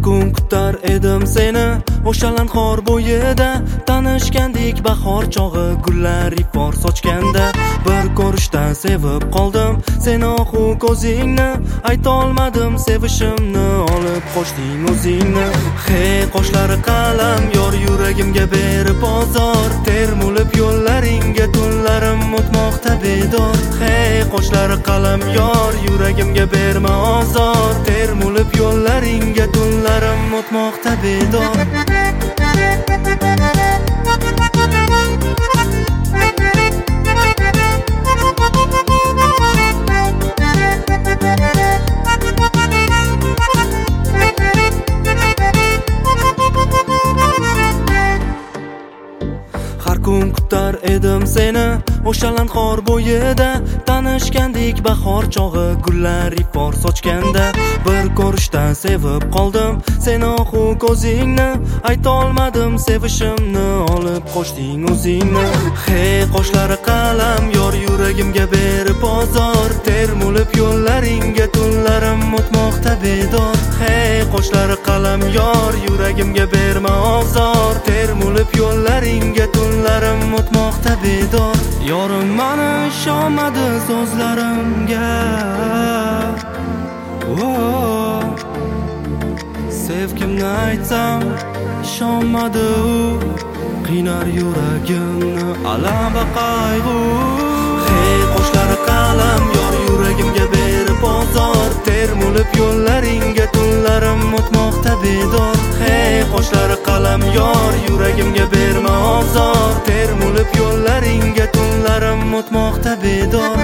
kun kutar edim seni o'sha lanxor bo'yida, tanishgandik bahor chog'i gullar ifor sochganda. Bir ko'rishdan sevib qoldim seni ohu ko'zingni, aytolmadim sevishimni, olib qochding o'zingni. Hey qoshlari qalam yor yuragimga berib ozor, termulib yo'llaringga tunlarim o'tmoqda bedor. Hey qoshlari qalam yor yuragimga berma ozor, termulib yo'llaringga tunlarim o'tmoqda bedor. Har kun kutar edim seni o'sha lanxor bo'yida, tanishgandik bahor chog'i gullar ifor sochganda. Bir ko'rishdan sevib qoldim seni ohu ko'zingni, aytolmadim sevishimni, olib qochding o'zingni. Hey qoshlari qalam yor yuragimga berib ozor, termulib yo'llaringga tunlarim o'tmoqda bedor. Hey qoshlari qalam yor yuragimga berma ozor, termulib yo'llaringga tunlarim o'tmoqda bedor. Yorim mani ishonmadi so'zlarimga, sevgimni aytsam ishonmadi u, qiynar yuragimni alam va qayg'u. Hey qoshlari qalam yor yuragimga berib ozor, termulib yo'llaringga tunlarim o'tmoqda bedor. Hey qoshlari qalam yor yuragimga berma ozor, termulib yo'llaringga tunlarim o'tmoqda bedor.